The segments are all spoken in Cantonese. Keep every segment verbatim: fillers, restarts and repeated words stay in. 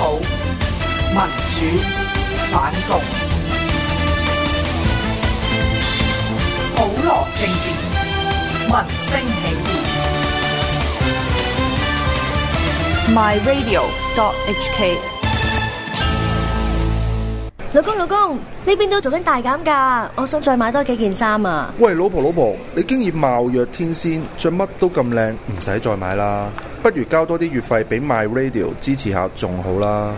普、民主、反共，普羅政治，民聲起義。 my radio dot h k。 老公老公，呢邊都做緊大減價，我想再買多幾件衫啊！ 喂，老婆老婆，你經已貌若天仙，着乜都咁靚，唔使再買啦，不如交多啲月費俾 My Radio 支持下仲好啦。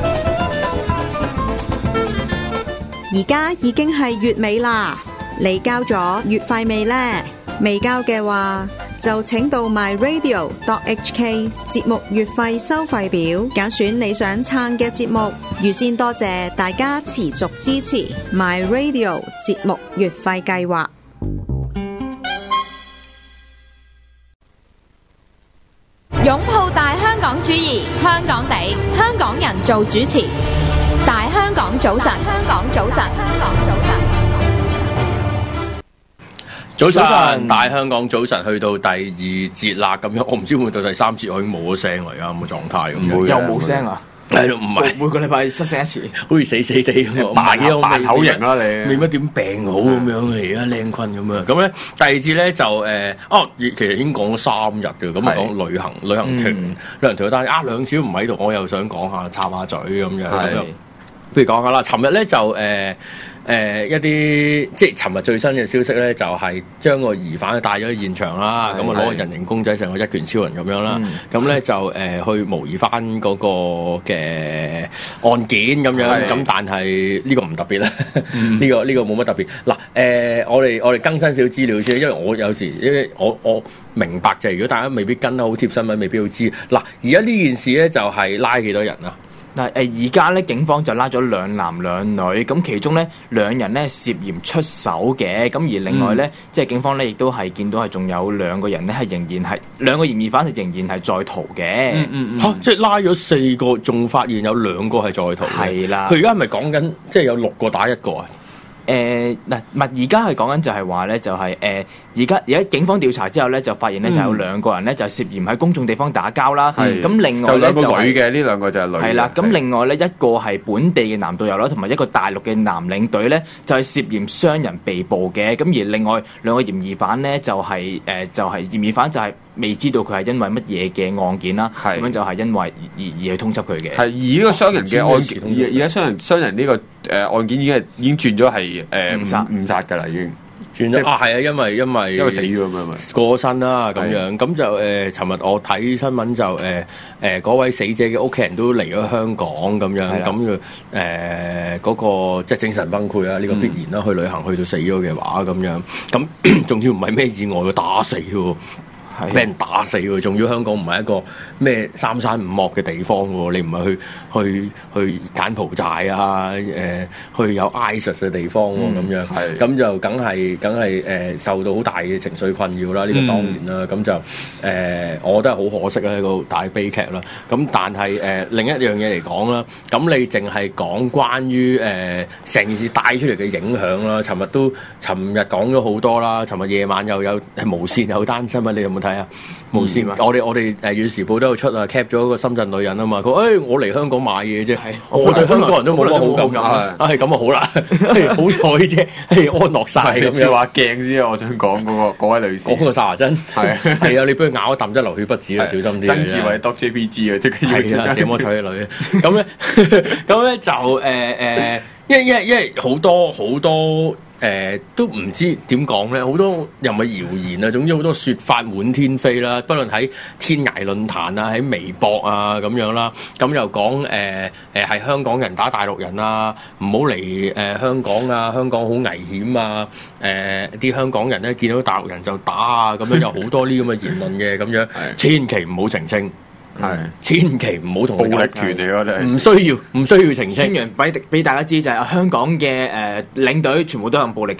而家已經係月尾啦，你交咗月費未呢？未交嘅話，就請到 my radio dot h k 節目月費收費表，揀選你想撐嘅節目。預先多謝大家持續支持 My Radio 節目月費計劃。 擁抱大香港主義，香港地，香港人做主持。大香港早晨，香港早晨，香港早晨。 早晨，大香港早晨，去到第二節啦，咁樣我唔知會唔會到第三節我已經冇咗聲嚟㗎，咁嘅狀態咁樣。 又冇聲啊？ 係咯，唔係每個禮拜失聲一次， 好似死死地咁， 扮嘢扮口型啦你， 未乜點病好咁樣而家靚坤咁樣。咁咧第二節咧就誒，哦，其實已經講咗三日嘅，咁啊講旅行旅行團旅行團，但係啊兩次都唔喺度，我又想講下插下嘴咁樣咁樣。不如講下啦，尋日咧就誒。呃誒、呃、一啲即係尋日最新嘅消息咧，就係、是、將個疑犯帶咗去現場啦，咁啊攞個人形公仔成個一拳超人咁樣啦，咁咧、嗯、就誒、呃、去模擬翻嗰個嘅案件咁樣，咁但係呢個唔特別啦，呢、嗯這個呢、這個冇乜特別。嗱誒、呃，我哋我哋更新少資料先，因為我有時因為我我明白就係如果大家未必跟得好貼新聞，未必好知。嗱，而家呢件事咧就係拉幾多人啊？ 嗱誒，而家咧警方就拉咗兩男兩女，咁其中咧兩人咧涉嫌出手嘅，咁而另外咧、嗯、即係警方咧亦都係見到係仲有兩個人咧係仍然係兩個嫌疑犯係仍然係在逃嘅。 嗯嗯嚇、啊，即係拉咗四個，仲發現有兩個係在逃。 係啦， 佢而家係咪講緊即係有六個打一個啊？ 誒嗱，唔係而家係講緊就係話咧，就係誒而家而家警方調查之後咧，就發現咧、嗯、就有兩個人咧就涉嫌喺公眾地方打交啦。咁、嗯、另外咧就兩個女嘅，呢兩個就係女。係啦，咁另外咧一個係本地嘅男導遊啦，同埋一個大陸嘅男領隊咧，就係、是、涉嫌傷人被捕嘅。咁而另外兩個嫌疑犯咧就係、是、誒、呃、就係、是、嫌疑犯就係未知道佢係因為乜嘢嘅案件啦。咁樣就係因為而而去通緝佢嘅。係而呢個傷人嘅案件，而而家傷人傷人呢個誒案件已經係已經轉咗係。誒誤殺誤殺㗎啦，已經轉咗啊！係啊，因為因為因為死咗咁樣嘛， 過身啦咁樣，咁就誒，尋日我睇新聞就誒誒嗰位死者嘅屋企人都嚟咗香港咁樣，咁就誒嗰個即係精神崩潰啊！呢個必然啦，去旅行去到死咗嘅話咁樣，咁仲要唔係咩意外，打死喎。俾人打死喎，仲要香港唔係一個咩三山五岳嘅地方喎，你唔係去去去柬埔寨啊，誒、呃、去有 ISIS 嘅地方喎，咁、嗯、樣，咁就梗係梗係誒受到好大嘅情緒困擾啦，呢、這個當然啦，咁、嗯、就誒、呃，我覺得係好可惜啊，一個大悲劇啦。咁但係誒、呃、另一樣嘢嚟講啦，咁你淨係講關於誒成件事帶出嚟嘅影響啦，尋日都尋日講咗好多啦，尋日夜晚又有係無線有單新聞，你有冇睇啊？無線、嗯、我哋我哋誒《遠時報》都有出啊 cap 咗個深圳女人啊嘛，佢話誒我嚟香港買嘢啫，我對香港人都冇乜好感啊，係咁啊好啦，好彩啫，安樂晒咁樣。話鏡先啊，我想講嗰、那個嗰位女士，講個沙華珍係係啊，你俾佢咬一啖真流血不止啊，小心啲。曾志偉 dot J P G 啊，即係要啊，這麼醜嘅女，咁咧咁咧就誒誒、呃，因為因為因為好多好多。誒、呃、都唔知點講咧，好多又咪謠言啊，總之好多説法滿天飛啦，不論喺天涯論壇啊，喺微博啊咁樣啦，咁又講誒誒係香港人打大陸人啊，唔好嚟誒香港啊，香港好危險啊，誒、呃、啲香港人咧見到大陸人就打啊，咁樣有好多呢咁嘅言論嘅咁樣，千祈唔好澄清。係，千祈唔好同暴力團嚟㗎，唔需要，唔需要澄清。宣揚俾俾大家知就係香港嘅誒領隊全部都係用暴力嘅。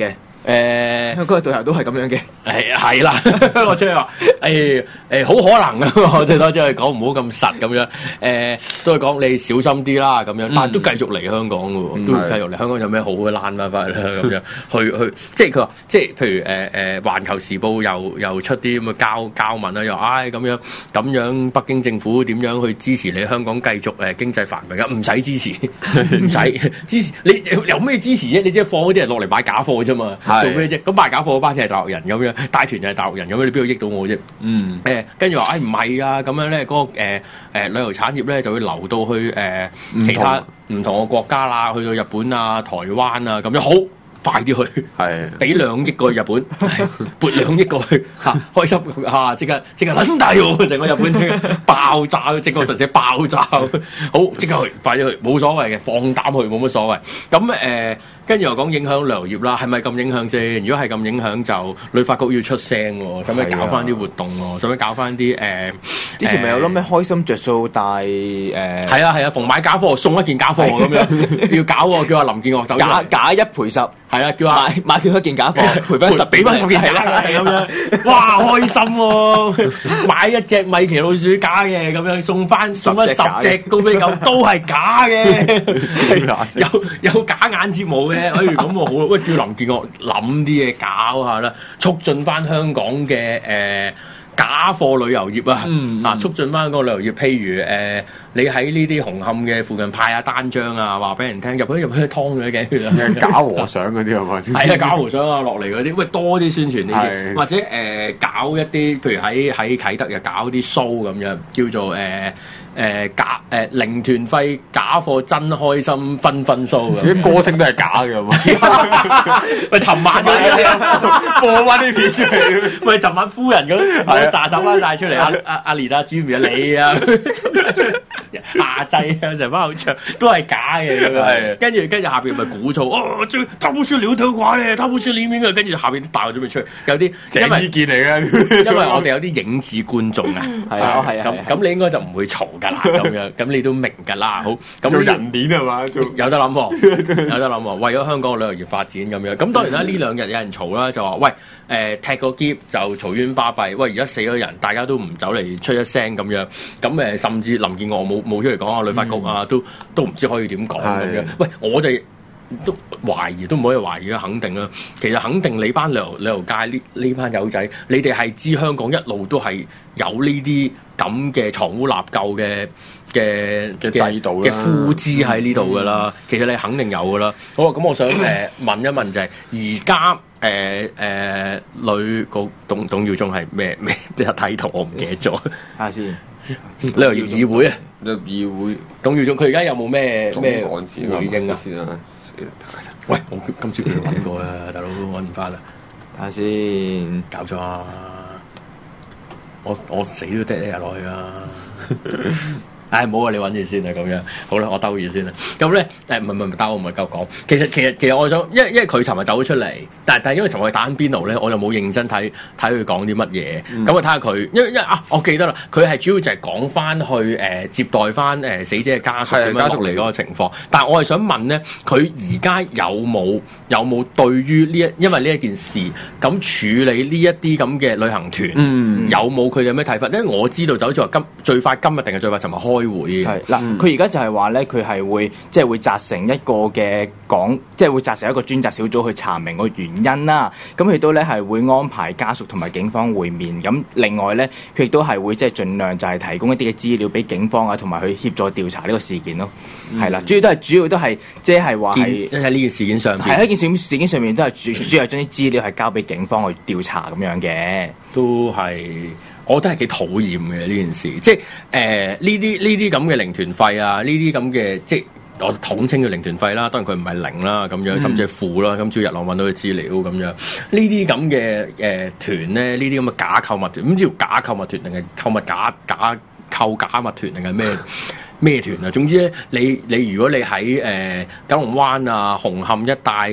誒香港嘅導遊都係咁樣嘅， 誒係啦，我即係話誒誒好可能啊，我最多即係講唔好咁實咁樣，誒都係講你小心啲啦咁樣，但係都繼續嚟香港嘅喎，嗯、都繼續嚟香港有咩好嘅爛翻翻嚟啦咁樣，去去即係佢話即係譬如誒誒、呃、環球時報又又出啲咁嘅交交文啦，又唉咁樣咁樣北京政府點樣去支持你香港繼續誒經濟繁榮啊？唔使支持，唔使支持，你有咩支持啫？你即係放嗰啲人落嚟買假貨啫嘛，做咩啫？咁賣假貨嗰班就係大陸人咁樣，帶團就係大陸人咁樣，你邊度益到我啫？嗯，誒跟住話，誒唔係啊，咁樣咧，嗰、嗰個誒、呃呃、旅遊產業咧就會流到去誒、呃、其他唔同嘅國家啦，去到日本啊、台灣啊咁樣好。快啲去，係俾兩億個日本，撥兩億個去嚇，開心嚇，即刻即刻撚大喎！成個日本爆炸，整個神社爆炸，好即刻去，快啲去，冇所謂嘅，放膽去，冇乜所謂。咁誒，跟住又講影響旅遊業啦，係咪咁影響先？如果係咁影響，就旅發局要出聲喎，使唔使搞翻啲活動喎？使唔使搞翻啲誒？ 之前咪有諗咩開心着數帶誒？ 係啊係啊，逢買假貨送一件假貨咁樣，要搞喎，叫阿林建岳走假假一賠十。係啊，叫話買買佢一件假貨，賠翻十，俾翻十件係啦， 咁樣，哇，開心喎！買一隻米奇老鼠假嘅，咁樣送翻送翻十隻高飛狗都係假嘅，有有假眼睫毛嘅，哎咁我好啦，喂，叫林建岳諗啲嘢搞下啦，促進翻香港嘅誒假貨旅遊業啊，嗯、啊促進翻個旅遊業，譬如誒、呃、你喺呢啲紅磡嘅附近派下單張啊，話俾人聽入去入去劏咗嘅， 假和尚嗰啲係咪？ 係啊，假和尚啊落嚟嗰啲，喂多啲宣傳呢啲，或者誒、呃、搞一啲，譬如喺喺啟德又搞啲 show 咁樣，叫做誒。呃誒、呃、假誒、呃、零團費假貨真開心分分 show 嘅， 啲歌星都係假嘅嘛？ 喂，尋晚嗰啲播翻啲片出嚟， 喂，尋晚夫人嗰嗰扎走翻晒出嚟，阿阿阿連阿 Jimmy 啊，你啊，下劑啊，成班好唱都係假嘅咁樣，跟住跟住下邊咪鼓噪，哦，這他不是劉德華咧，他不是黎明啊，跟住下邊啲大準備出去，有啲因為意見嚟嘅， 因為我哋有啲影子觀眾啊， 係啊係啊， 咁咁你應該就唔會嘈㗎啦，咁樣咁你都明㗎啦，好咁做人鏈係嘛， 有得諗喎，有得諗喎，為咗香港嘅旅遊業發展咁樣，咁當然啦，呢兩日有人嘈啦，就話喂誒踢個篋就嘈冤巴閉，喂而家死咗人，大家都唔走嚟出一聲咁樣，咁誒甚至林建岳冇冇出嚟講啊，旅發局啊都都唔知可以點講咁樣，喂我哋。都懷疑都唔可以懷疑啊，肯定啦。其實肯定你班旅遊旅遊界呢呢班友仔，你哋係知香港一路都係有呢啲咁嘅藏污納垢嘅嘅嘅制度嘅枯枝喺呢度噶啦。嗯、其實你肯定有噶啦。好啊，咁我想誒、呃、問一問就係而家誒誒女個董董耀宗係咩咩？即係睇圖我唔記得咗。 睇下先。 旅遊業議會啊， 旅遊議會董耀宗佢而家有冇咩咩回應啊？ 先啊！ 喂，我今朝佢揾過啊，大佬揾唔翻啦， 睇下先， 搞錯啊！我我死都得一日落去啊！唉，唔好啊，你揾住先啊，咁樣好啦，我兜住先啦。咁咧誒，唔係唔係唔兜，我唔係夠講。其實其實其實我想，因為因為佢尋日走咗出嚟，但係但係因為尋日打緊邊爐咧，我就冇認真睇睇佢講啲乜嘢。咁啊睇下佢，因為因為啊，我記得啦，佢係主要就係講翻去誒、呃、接待翻誒、呃、死者嘅家屬點樣落嚟嗰個情況。但係我係想問咧，佢而家有冇有冇對於呢一因為呢一件事咁處理呢一啲咁嘅旅行團，嗯、有冇佢哋有咩睇法？因為我知道就好似話今最快今日定係最快尋日開會係嗱，佢而家就係話咧，佢係會即係、就是、會責成一個嘅講，即係會責成一個專責小組去查明個原因啦。咁佢都咧係會安排家屬同埋警方會面。咁另外咧，佢亦都係會即係盡量就係提供一啲嘅資料俾警方啊，同埋去協助調查呢個事件咯。係啦、嗯，主要都係主要都係即係話係喺呢件事件上邊， 喺呢件事事件上面都係主主要係將啲資料係交俾警方去調查咁樣嘅， 都係。我覺得係幾討厭嘅呢件事，即係誒呢啲呢啲咁嘅零團費啊，呢啲咁嘅即係我統稱嘅零團費啦。當然佢唔係零啦，咁樣甚至係負啦。今朝日朗揾到嘅資料咁樣，呢啲咁嘅誒團咧，呢啲咁嘅假購物團，唔知叫假購物團定係購物假假購假物團定係咩咩團啊？總之咧，你你如果你喺誒、呃、九龍灣啊、紅磡一帶誒、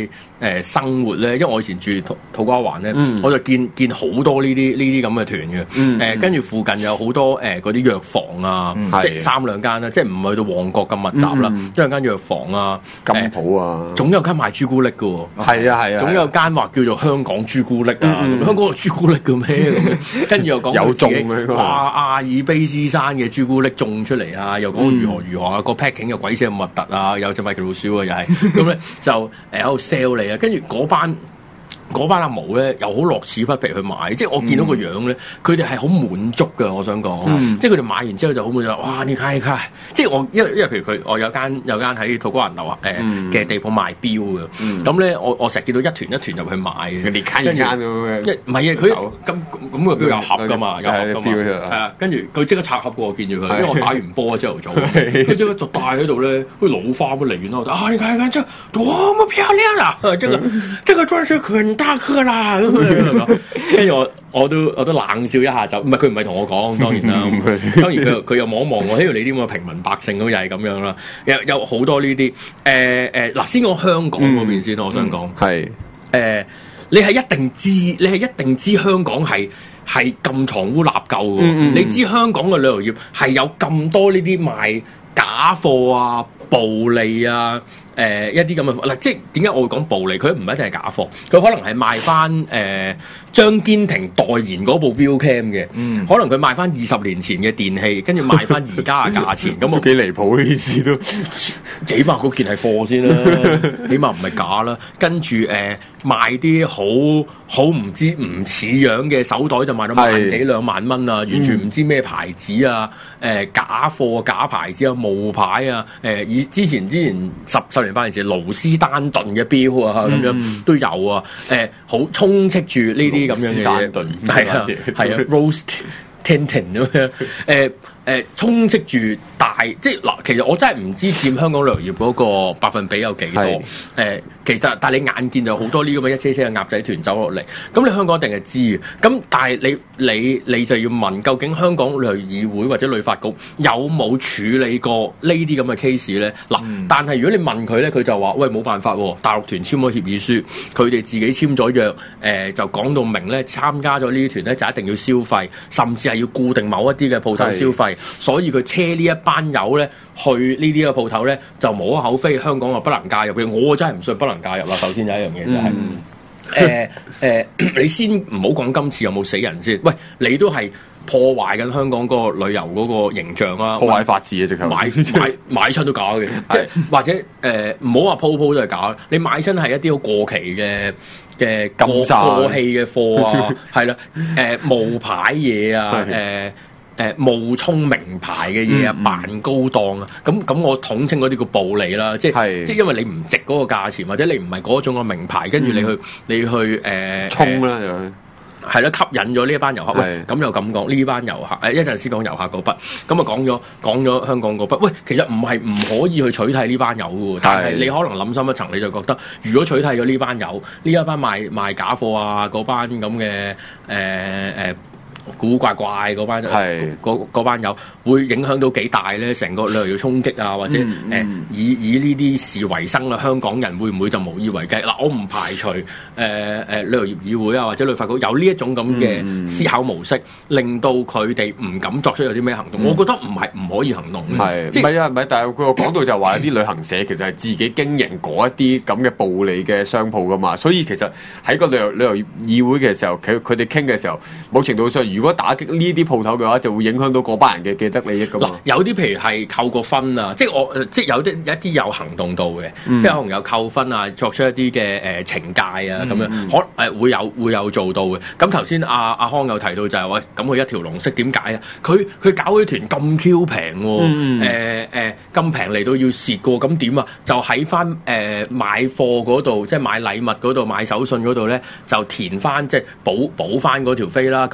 誒生活咧，因為我以前住土土瓜灣咧， 嗯、 我就見見好多呢啲呢啲咁嘅團嘅。誒、 嗯呃，跟住附近有好多誒嗰啲藥房啊， 嗯、 即係三兩間啦，即係唔去到旺角咁密集啦， 嗯、 一兩間藥房啊， 金鋪啊， 總有間賣朱古力嘅喎。 係啊係啊， 總有間話叫做香港朱古力啊， 嗯、 香港有朱古力嘅咩咁樣？跟住又講有種嘅，哇！阿爾卑斯山嘅朱古力種出嚟啊，又講如何如何啊，個 packing 又鬼死咁核突啊，有隻米奇老鼠啊，又係咁咧，就誒喺度 sell 你啊，跟住嗰班。嗰班阿毛咧又好樂此不疲去買，即係我見到個樣咧，佢哋係好滿足㗎。我想講，嗯、即係佢哋買完之後就好滿足。哇！你睇下，即係我因為因為譬如佢，我有間有間喺土瓜灣樓誒嘅地鋪賣錶嘅，咁咧、嗯、我我成日見到一團一團入去買嘅， 連間一間咁樣， 一唔係啊，佢咁咁個錶有盒㗎嘛，有盒㗎嘛，係啊，跟住佢即刻拆盒喎，我見住佢，因為我打完波朝頭早，佢即刻就戴喺度咧，好似老花咁離遠咯，啊！你睇下，這多麼漂亮啊！這個這個鑽石很大顆啦，跟住我我都我都冷笑一下就，唔係佢唔係同我講，當然啦，當然佢佢又望一望我，嘿！你啲咁嘅平民百姓咁又係咁樣啦，有有好多呢啲誒誒嗱，先講香港嗰邊先，嗯、我想講係誒，你係一定知，你係一定知香港係係咁藏污納垢嘅，嗯、你知香港嘅旅遊業係有咁多呢啲賣假貨啊、暴利啊。誒、呃、一啲咁嘅嗱，即係點解我會講暴利？佢唔一定係假貨，佢可能係賣翻誒、呃、張堅庭代言嗰部 Vcam 嘅，嗯、可能佢賣翻二十年前嘅電器，跟住賣翻而家嘅價錢，咁都幾離譜嘅意思都， 起碼嗰件係貨先啦，起碼唔係假啦。跟住誒、呃、賣啲好好唔知唔似樣嘅手袋，就賣到萬幾兩萬蚊啊！完全唔知咩牌子啊，誒、呃、假貨假牌子啊，冒牌啊，誒、呃、以之前之前十十。年八年前勞斯丹頓嘅錶啊，咁樣都有啊，誒，好充斥住呢啲咁樣嘅嘢，係啊，係啊，Rose Tintin 咁樣，誒誒，充斥住大，即係嗱，其實我真係唔知佔香港旅遊業嗰個百分比有幾多，誒，其實但係你眼見就好多呢咁嘅一車車嘅鴨仔團走落嚟，咁你香港一定係知嘅，咁但係你你你就要問，究竟香港旅遊議會或者旅發局有冇處理過呢啲咁嘅 case 咧？嗱，嗯、但係如果你問佢咧，佢就話：喂，冇辦法喎，大陸團簽咗協議書，佢哋自己簽咗約，誒、呃、就講到明咧，參加咗呢啲團咧就一定要消費，甚至係要固定某一啲嘅鋪頭消費，所以佢車呢一班友咧去呢啲嘅鋪頭咧就無可厚非，香港又不能介入嘅，我真係唔信不能介入啦。首先有一樣嘢就係、是。嗯誒誒，你先唔好講今次有冇死人先，喂，你都係破壞緊香港嗰個旅遊嗰個形象啊， 破壞法治啊，直頭買買買親都假嘅，即係或者誒唔好話鋪鋪都係假，你買親係一啲好過期嘅嘅過過氣嘅貨啊，係啦，誒冒牌嘢啊，誒。誒冒充名牌嘅嘢啊，扮、嗯、高檔啊，咁咁我統稱嗰啲叫暴利啦，即係是即係因為你唔值嗰個價錢，或者你唔係嗰種嘅名牌，跟住你去、嗯、你去誒衝啦，又係啦，吸引咗呢一班遊客。喂，咁又咁講呢班遊客，誒一陣先講遊客嗰筆，咁啊講咗講咗香港嗰筆。喂，其實唔係唔可以去取締呢班友嘅，但係你可能諗深一層，你就覺得如果取締咗呢班友，呢一班賣賣假貨啊，嗰班咁嘅誒誒。古古怪怪嗰班，嗰班友會影響到幾大咧？成個旅遊業衝擊啊，或者誒、嗯嗯呃、以以呢啲事為生啦，香港人會唔會就無以為繼？嗱、呃，我唔排除誒誒、呃、旅遊業議會啊，或者旅發局有呢一種咁嘅思考模式，嗯、令到佢哋唔敢作出有啲咩行動。嗯、我覺得唔係唔可以行動嘅，係即係唔係啊？唔係，但係佢講到就話有啲旅行社其實係自己經營嗰一啲咁嘅暴利嘅商鋪噶嘛，所以其實喺個旅遊旅遊業議會嘅時候，佢佢哋傾嘅時候，某程度上。如果打擊呢啲鋪頭嘅話，就會影響到嗰班人嘅既得利益㗎嘛。嗱，有啲譬如係扣個分啊，即係我即係有啲一啲有行動到嘅，嗯、即係可能有扣分啊，作出一啲嘅誒懲戒啊咁、嗯、樣，可誒、呃、會有會有做到嘅。咁頭先阿阿康有提到就係、是、話，咁佢一條龍式點解啊？佢佢搞嗰啲團咁 Q 平喎，誒誒咁平嚟到要蝕過，咁點啊？就喺翻誒買貨嗰度，即係買禮物嗰度、買手信嗰度咧，就填翻即係補補翻嗰條飛啦。咁我買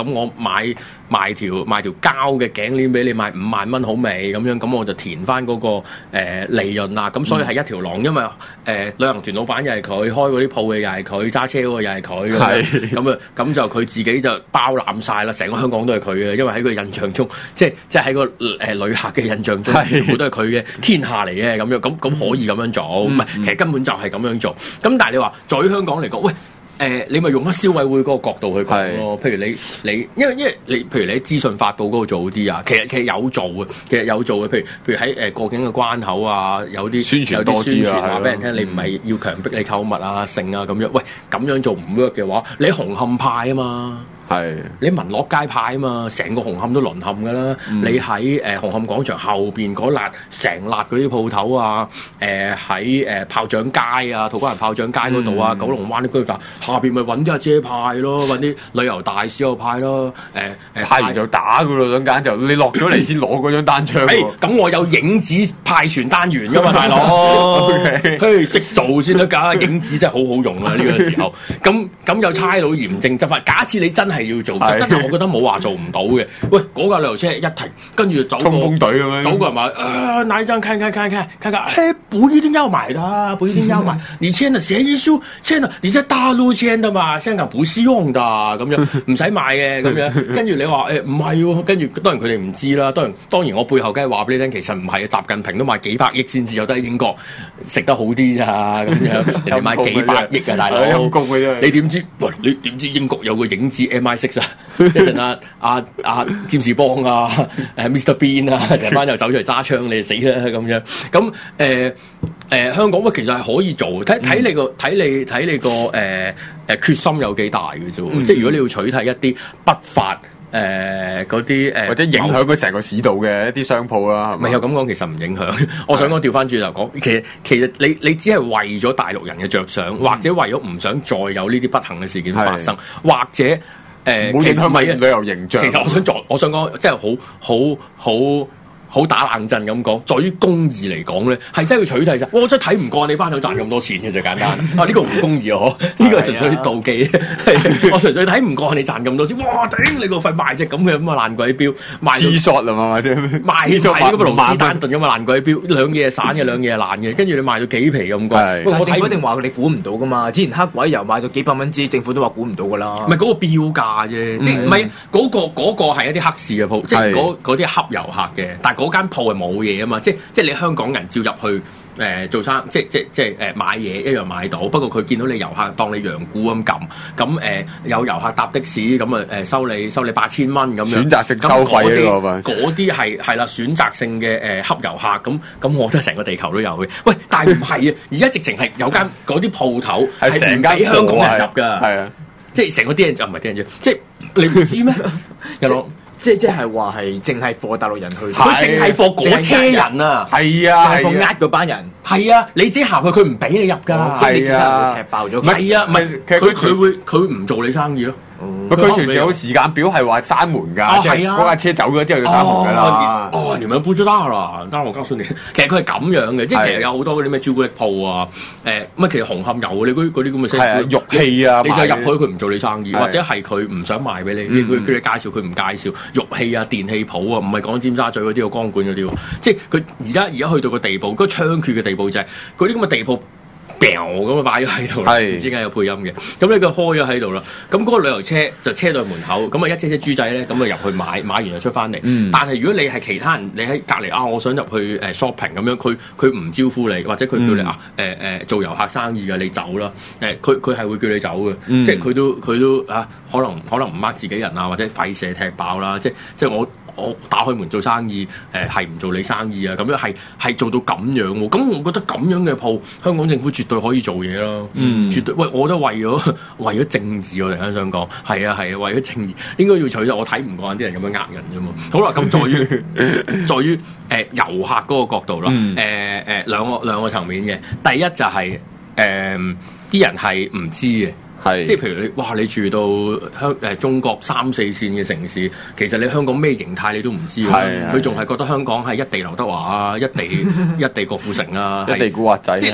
買賣條賣條膠嘅頸鏈俾你賣五萬蚊好未咁樣，咁我就填翻嗰、那個、呃、利潤啦。咁所以係一條龍，因為誒、呃、旅行團老闆又係佢，開嗰啲鋪嘅又係佢，揸車嗰個又係佢，咁啊咁就佢自己就包攬晒啦，成個香港都係佢嘅，因為喺佢印象中，即係即係喺個誒、呃、旅客嘅印象中，全部都係佢嘅天下嚟嘅咁樣，咁咁可以咁樣做，唔係、嗯、其實根本就係咁樣做。咁但係你話在於香港嚟講，喂。誒、呃，你咪用翻消委會嗰個角度去講咯。譬如你你，因為因為你，譬如你喺資訊發佈嗰度做啲啊，其實其實有做嘅，其實有做嘅。譬如譬如喺誒過境嘅關口啊，有啲宣傳多啲啊，話俾人聽，你唔係要強迫你購物啊、剩啊咁樣。喂，咁樣做唔 work 嘅話，你紅磡派啊嘛。係你民樂街派啊嘛，成個紅磡都淪陷噶啦、嗯！你喺誒、呃、紅磡廣場後邊嗰辣成辣嗰啲鋪頭啊，誒喺誒炮仗街啊、土瓜灣炮仗街嗰度啊、嗯、九龍灣啲區域下邊咪揾啲阿姐派咯，揾啲旅遊大使又派咯，誒、呃、誒、呃、派完就打噶咯，兩間就你落咗嚟先攞嗰張單張。誒咁我有影子派傳單員噶嘛，大佬，嘿識做先得㗎，影子真係好好用啊！呢、呢個時候，咁咁有差佬嚴正執法。假設你真係係要做，真係我覺得冇話做唔到嘅。喂，嗰架旅遊車一停，跟住走個衝鋒隊咁樣，走個人話啊，哪一張看看看看看看，嘿，不一定要買的，不一定要買。你簽的協議書簽的，你在大陸簽的嘛，香港不適用的，咁樣唔使買嘅咁樣。跟住你話誒唔係喎，跟住當然佢哋唔知啦。當然當然我背後梗係話俾你聽，其實唔係啊。習近平都買幾百億先至有得喺英國食得好啲咋咁樣，人哋買幾百億啊大佬，你點知？喂，你點知英國有個影子 M I six 啊？一陣啊啊啊占士邦啊，誒 Mister Bean 啊，成班又走出嚟揸槍，你死啦咁樣。咁誒誒香港喂，其實係可以做，睇睇你個睇你睇你個誒誒決心有幾大嘅啫。嗯、即係如果你要取締一啲不法誒嗰啲誒，或者影響佢成個市道嘅一啲商鋪啦，唔係有咁講，其實唔影響。我想講調翻轉頭講，其實其實你你只係為咗大陸人嘅着想，嗯、或者為咗唔想再有呢啲不幸嘅事件發生，或者誒，冇影響咪旅遊形象。其實我想作，我想講，即係好好好。好打冷震咁講，在於公義嚟講咧，係真係要取締啫。我真係睇唔過你班友賺咁多錢嘅就簡單。啊，呢、呢個唔公義啊！嗬，呢個純粹妒忌。我純粹睇唔過你賺咁多錢。哇！頂你個肺賣隻咁嘅咁啊爛鬼錶，賣 T-shirt 啦嘛，賣啲賣咗咁嘅勞斯丹頓咁嘅爛鬼錶，兩嘢散嘅，兩嘢爛嘅，跟住你賣到幾皮咁貴。我睇一定話你估唔到噶嘛。之前黑鬼油賣到幾百蚊支，政府都話估唔到噶啦。唔係嗰個標價啫，即係唔係嗰個嗰、嗰個係一啲黑市嘅鋪，即係嗰啲恰遊客嘅，但嗰間鋪係冇嘢啊嘛，即係即係你香港人照入去誒、呃、做生，即係即係即係誒買嘢一樣買到，不過佢見到你遊客當你羊牯咁撳，咁誒、呃、有遊客搭的士咁啊誒收你收你八千蚊咁樣，選擇性收費嗰啲嗰啲係係啦選擇性嘅誒恰遊客，咁咁我覺得成個地球都有嘅。喂，但係唔係啊，而家直情係有間嗰啲鋪頭係成間香港人入㗎，係啊，即係成個啲人就唔係啲人啫，即係你唔知咩？有冇？即係即係話係淨係貨大陸人去，佢淨係貨嗰車人啊，係啊，係貨呃嗰班人，係啊，你自己行去佢唔俾你入㗎，係啊，踢爆咗，係啊，唔係佢佢會佢唔做你生意咯。佢隨時有時間表係話閂門㗎，即係嗰架車走咗之後就閂門㗎啦。哦，你們不知道啦，當我告訴你，其實佢係咁樣嘅，即係其實有好多嗰啲咩朱古力鋪啊，誒乜其實紅磡有你嗰嗰啲咁嘅車，玉器啊，你就入去佢唔做你生意，或者係佢唔想賣俾你，佢叫你介紹佢唔介紹，玉器啊、電器鋪啊，唔係講尖沙咀嗰啲個光管嗰啲喎，即係佢而家而家去到個地步，嗰個猖獗嘅地步就係嗰啲咁嘅地鋪。咁啊擺咗喺度啦，唔知點解有配音嘅，咁咧佢開咗喺度啦，咁嗰個旅遊車就車到門口，咁啊一車車豬仔咧，咁啊入去買，買完就出翻嚟。嗯、但係如果你係其他人，你喺隔離啊，我想入去誒 shopping 咁樣，佢佢唔招呼你，或者佢叫你、嗯、啊誒誒、呃、做遊客生意嘅，你走啦。誒佢佢係會叫你走嘅，嗯、即係佢都佢都啊，可能可能唔呃自己人啊，或者費事踢爆啦，即係即係我。我打開門做生意，誒係唔做你生意啊？咁樣係係做到咁樣喎？咁我覺得咁樣嘅鋪，香港政府絕對可以做嘢咯。嗯，絕對。喂，我覺得為咗為咗正義，我突然間想講，係啊係啊，為咗正義應該要取締。我睇唔慣啲人咁樣呃人啫嘛。好啦，咁在於在於誒、呃、遊客嗰個角度啦。誒誒、嗯呃呃、兩個兩個層面嘅。第一就係誒啲人係唔知嘅。係，即係譬如你，哇！你住到香誒中國三四線嘅城市，其實你香港咩形態你都唔知喎。佢仲係覺得香港係一地劉德華啊，一地一地郭富城啊，一地古惑仔。即係你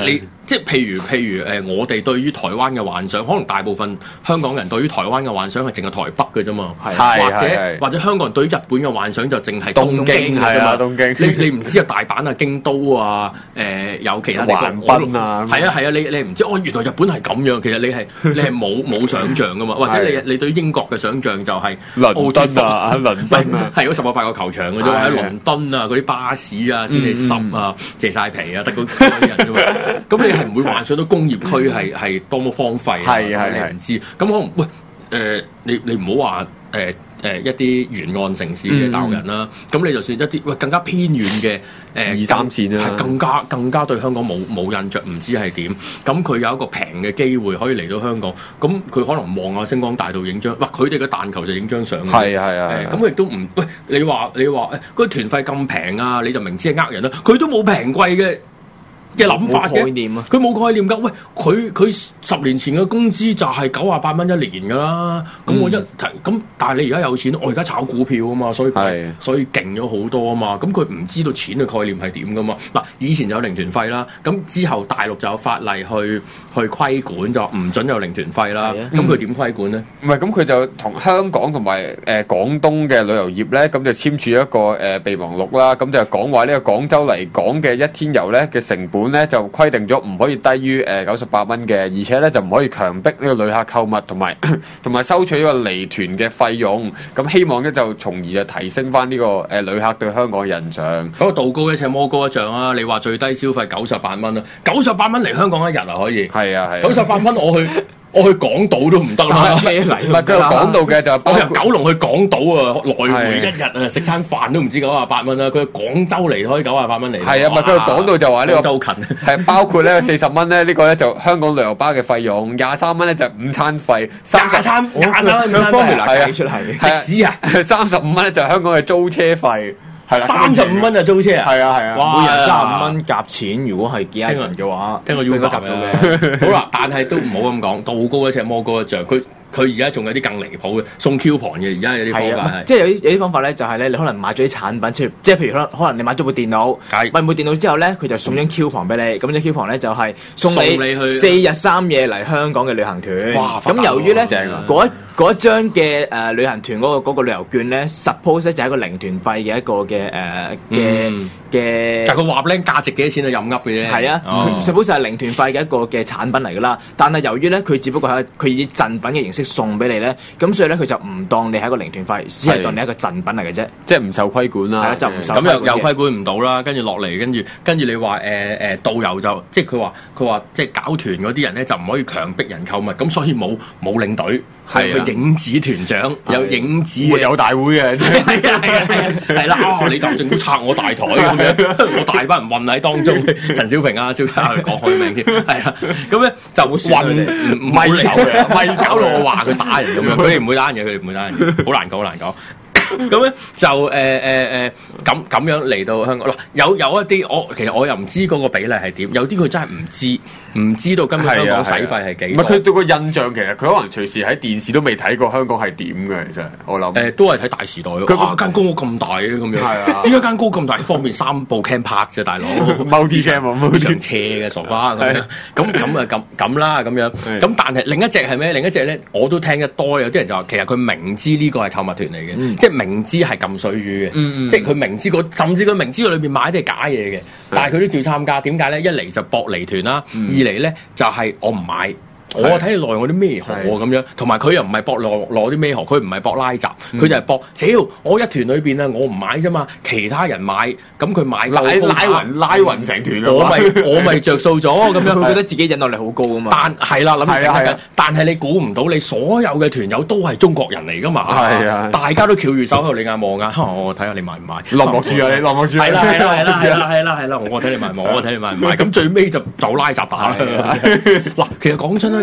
即係譬如譬如誒、呃，我哋對於台灣嘅幻想，可能大部分香港人對於台灣嘅幻想係淨係台北嘅啫嘛，或者或者香港人對於日本嘅幻想就淨係東京嘅啫嘛。東京，你你唔知啊，大阪啊、京都啊，誒、呃、有其他地方，橫濱啊，係啊係啊，你你唔知哦，原來日本係咁樣，其實你係你係冇冇想像噶嘛，或者你你對英國嘅想像就係倫敦啊，倫敦啊， 係嗰十個八個球場嘅啫，喺倫敦啊嗰啲巴士啊，天氣濕啊，謝晒皮啊，得嗰啲人啫嘛，咁你係唔會幻想到工業區係係多麼荒廢啊？係係你唔知，咁可能喂誒、呃，你你唔好話誒誒一啲沿岸城市嘅大陸人啦，咁、嗯、你就算一啲喂更加偏遠嘅誒、呃、二三線啦，係更加更加對香港冇冇印象，唔知係點，咁佢有一個平嘅機會可以嚟到香港，咁佢可能望下星光大道影張，哇！佢哋嘅彈球就影張相，係係係，咁佢亦都唔喂你話你話誒嗰啲團費咁平啊，你就明知係呃人啦，佢都冇平貴嘅嘅諗法嘅，佢冇概念㗎。喂，佢佢十年前嘅工資就係九啊八蚊一年㗎啦。咁、嗯、我一提咁，但係你而家有錢，我而家炒股票啊嘛，所以所以勁咗好多啊嘛。咁佢唔知道錢嘅概念係點㗎嘛。嗱，以前就有零團費啦，咁之後大陸就有法例去去規管，就唔準有零團費啦。咁佢點規管咧？唔係，咁佢就同香港同埋誒廣東嘅旅遊業咧，咁就簽署一個誒、呃、備忘錄啦。咁就講話呢個廣州嚟港嘅一天遊咧嘅成本咧就規定咗唔可以低於誒九十八蚊嘅，而且咧就唔可以強迫呢個旅客購物同埋同埋收取呢個離團嘅費用。咁希望咧就從而就提升翻呢個誒旅客對香港嘅印象。嗰個道高一尺魔高一丈啊！你話最低消費九十八蚊啊，九十八蚊嚟香港一日啊可以？係啊係。九十八蚊我去。我去港島都唔得啦，車嚟唔係佢講到嘅就係我由九龍去港島啊，來回一日啊，食餐飯都唔知九啊八蚊啦。佢廣州嚟可以九啊八蚊嚟。係啊，咪佢講到就話呢個州近係包括咧四十蚊咧，呢個咧就香港旅遊巴嘅費用，廿三蚊咧就午餐費，三十餐廿三蚊兩方面嚟計出嚟，食屎啊！三十五蚊咧就香港嘅租車費。係啦，三十五蚊就租車啊！係啊係啊，每人三十五蚊夾錢，如果係幾人嘅話，聽我要夾到嘅。好啦，但係都唔好咁講，道高一尺魔高一丈，佢。佢而家仲有啲更離譜嘅送 coupon 嘅，而家有啲方法係，即係有啲有啲方法咧，就係咧，你可能買咗啲產品，即係即係譬如可能可能你買咗部電腦，買部電腦之後咧，佢就送張 coupon 俾你，咁張 coupon 咧就係送你去四日三夜嚟香港嘅旅行團。哇！咁由於咧嗰一嗰一張嘅誒旅行團嗰個嗰個旅遊券咧 ，suppose 咧就係一個零團費嘅一個嘅誒嘅嘅，就係佢話咧價值幾多錢就任噏嘅啫。係啊，suppose係零團費嘅一個嘅產品嚟㗎啦。但係由於咧佢只不過係佢以贈品嘅形式送俾你咧，咁所以咧佢就唔當你係一個零團費，只係當你係一個贈品嚟嘅啫，即係唔受規管啦。係啊，就唔受咁又又規管唔到啦。跟住落嚟，跟住跟住你話誒誒導遊就即係佢話佢話即係搞團嗰啲人咧就唔可以強迫人購物，咁所以冇冇領隊，係個影子團長，有影子嘅有大會嘅，係啊係啊係啊係啦，啊你就政府拆我大台咁樣，我大班人混喺當中，陳小平啊、蕭家講開名添，係啊，咁咧就混唔咪手嘅，咪搞到我話佢打人咁樣，佢哋唔會打人嘅，佢哋唔會打人嘅，好難講好難講。咁咧就誒誒誒咁咁樣嚟到香港嗱，有有一啲我其實我又唔知嗰個比例係點，有啲佢真係唔知，唔知道今日香港使費係幾多。唔係佢對個印象其實佢可能隨時喺電視都未睇過香港係點嘅，其實我諗誒、呃、都係睇大時代咯。佢間高屋咁大嘅咁樣，係啊，點解間高咁大方便三部 cam 拍啫，大佬？multi cam 冇上斜嘅傻瓜咁樣，咁咁啊咁咁啦咁樣，咁但係另一隻係咩？另一隻咧我都聽得多，有啲人就話其實佢明知呢個係購物團嚟嘅，嗯、即係明知係撳水魚嘅，嗯嗯、即係佢明知個，甚至佢明知佢裏邊買啲係假嘢嘅，嗯、但係佢都照參加。點解咧？一嚟就搏離團啦，嗯、二嚟咧就係、是、我唔買。我睇你內我啲咩河咁樣，同埋佢又唔係搏攞攞啲咩河，佢唔係搏拉閘，佢、嗯、就係搏。屌，我一團裏邊啊，我唔買啫嘛，其他人買，咁佢買拉拉勻拉勻成團，我咪我咪着數咗咁樣。佢覺得自己引導力好高啊嘛。但係啦，諗住緊，但係你估唔到，你所有嘅團友都係中國人嚟噶嘛？係啊，大家都翹住手喺度你眼望眼，我睇下你買唔買？落幕住啊你，落幕住！係啦係啦係啦係啦係啦係啦，我睇你買唔買，我睇你買唔買。咁最尾就走拉閘打啦。嗱，其實講真啦。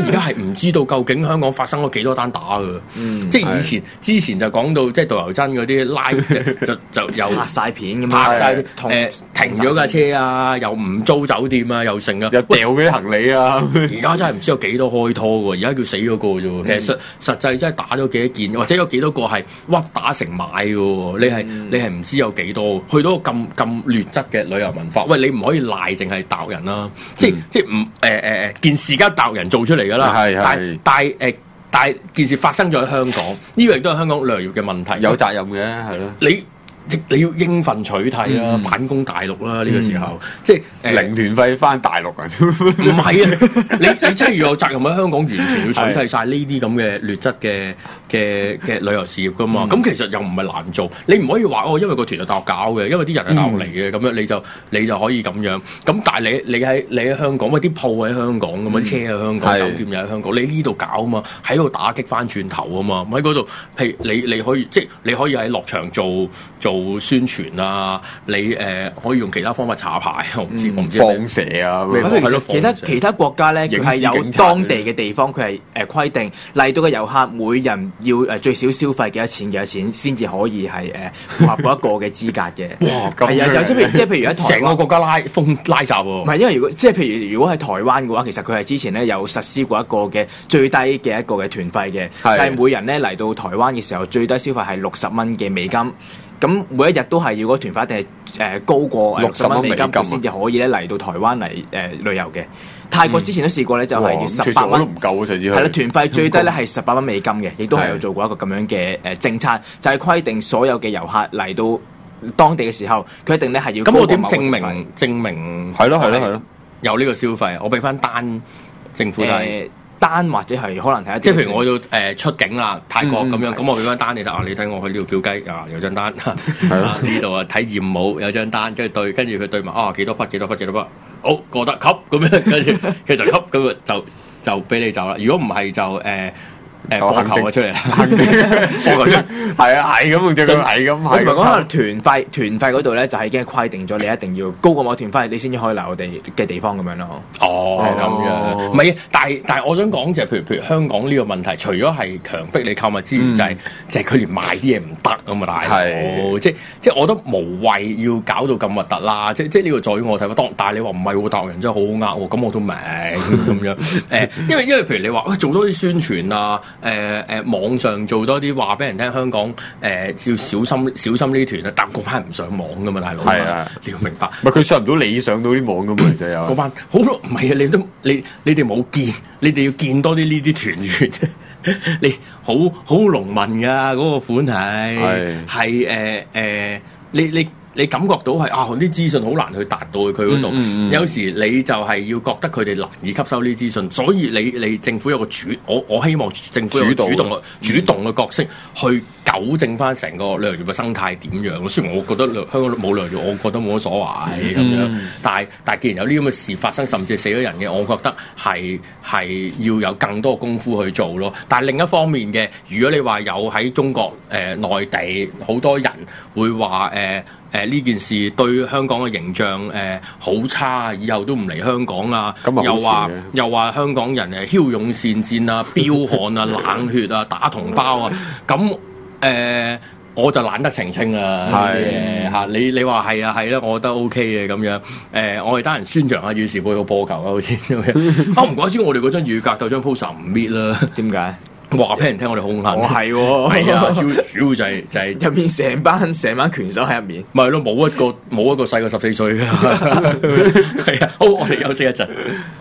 而家係唔知道究竟香港發生咗幾多單打㗎。嗯，即係以前之前就講到即係導遊真嗰啲拉就就又拍晒片咁， 拍晒誒停咗架車啊，又唔租酒店啊，又剩啊， 又掉嗰啲行李啊。 而家真係唔知有幾多開拖喎，而家叫死咗個啫喎。其實實實際真係打咗幾多件，或者有幾多個係屈打成買嘅喎。你係你係唔知有幾多，去到咁咁劣質嘅旅遊文化。喂，你唔可以賴淨係大陸人啦，即係即係唔誒誒件事而家大陸人做出嚟㗎啦。係係，但係誒但係件事發生咗喺香港，呢個亦都係香港旅遊業嘅問題。 有責任嘅係咯， 你。你要應份取締啦，嗯、反攻大陸啦呢、呢個時候，嗯、即係、呃、 零團費翻大陸啊！ 唔係啊，你你真係要有責任喺香港完全要取締晒呢啲咁嘅劣質嘅嘅嘅旅遊事業噶嘛。咁、嗯、其實又唔係難做，你唔可以話哦，因為個團係大陸搞嘅，因為啲人係大陸嚟嘅，咁、嗯、樣你就你就可以咁樣。咁但係你你喺你喺香港，喂啲鋪喺香港咁啊，啲、嗯、車喺香港，酒店又喺香港，你呢度搞啊嘛，喺度打擊翻轉頭啊嘛，喺嗰度，譬如你你可以即係你可以喺落場做做。宣傳啊，你誒、呃、可以用其他方法查牌，我唔知，嗯、我唔知放蛇啊， 係咯，其他其他國家咧，佢係有當地嘅地方，佢係誒規定嚟到嘅遊客每人要誒最少消費幾多錢幾多錢，先至可以係誒符合嗰一個嘅資格嘅。哇，係啊，有即係即係譬如喺台灣成個國家拉封拉閘喎。 唔係，因為如果即係譬如如果喺台灣嘅話，其實佢係之前咧有實施過一個嘅最低嘅一個嘅團費嘅，就係、是、每人咧嚟到台灣嘅時候，最低消費係六十蚊嘅美金。咁每一日都係要嗰團費一定係誒高過六十蚊美金先至可以咧嚟到台灣嚟誒、呃、旅遊嘅。泰國之前都試過咧，就係要十八蚊都唔夠啊！上次係啦，團費最低咧係十八蚊美金嘅，亦都係有做過一個咁樣嘅誒政策，就係、是、規定所有嘅遊客嚟到當地嘅時候，佢一定咧係要。咁我點證明證明？ 係咯係咯係咯， 有呢個消費，我俾翻單政府睇。呃單或者係可能睇一， 即係譬如我要誒、呃、出境啦，泰國咁、嗯、樣，咁我俾張單你睇啊，你睇我去呢度叫雞啊，有張單，呢度啊睇艷舞有張單，跟住對，跟住佢對埋啊幾多筆幾多筆幾多筆，好過得級咁樣，跟住佢就級咁就就俾你走啦。如果唔係就誒。呃誒，波球啊出嚟， 係啊，係咁，就咁，係咁， 我唔係講團費，團費嗰度咧就係已經規定咗，你一定要高過某團費，你先至可以嚟我哋嘅地方咁樣咯。 哦，咁樣，唔係，但係但係我想講就係，譬如譬如香港呢個問題，除咗係強迫你購物之餘，就係就係佢連賣啲嘢唔得咁啊！大佬，即即係我覺得無謂要搞到咁核突啦！即即呢個在於我睇法，當但係你話唔係喎，大陸人真係好好呃喎，咁我都明咁樣。誒，因為因為譬如你話喂做多啲宣傳啊。誒、呃、誒、呃，網上做多啲話俾人聽，香港誒、呃、要小心小心呢團啊！但嗰班唔上網噶嘛，大佬，係啊，你要明白。 唔係佢上唔到你上到啲網噶嘛，就有嗰班好多唔係啊！你都你你哋冇見，你哋要見多啲呢啲團員，你好好農民噶嗰、那個款係係誒誒，你你。你感覺到係啊，啲資訊好難去達到佢嗰度。嗯嗯、有時你就係要覺得佢哋難以吸收呢啲資訊，所以你你政府有個主，我我希望政府有個主動嘅主動嘅角色去糾正翻成個旅遊業嘅生態點樣。雖然我覺得香港冇旅遊業，我覺得冇乜所謂咁樣。嗯、但係但係既然有呢咁嘅事發生，甚至係死咗人嘅，我覺得係係要有更多功夫去做咯。但係另一方面嘅，如果你話有喺中國誒內、呃、地好多人會話誒。呃誒呢、呃、件事對香港嘅形象誒好、呃、差，以後都唔嚟香港啊！又話又話香港人誒驍勇善戰啊、彪悍啊、冷血啊、打同胞啊！咁誒、呃、我就懶得澄清啦。係嚇你你話係啊係啦，我覺得 OK 嘅咁樣。誒、呃、我哋得閒宣揚下，與時報個波球啊，好似啊唔怪之我哋嗰張預格鬥張 poster 唔搣啦，點解？話俾人聽我哋兇狠， 我係係啊， 主要主要就係、是、就係入面成班成班拳手喺入面， 咪係咯，冇一個冇一個細過十四歲嘅，係啊，好，我哋休息一陣。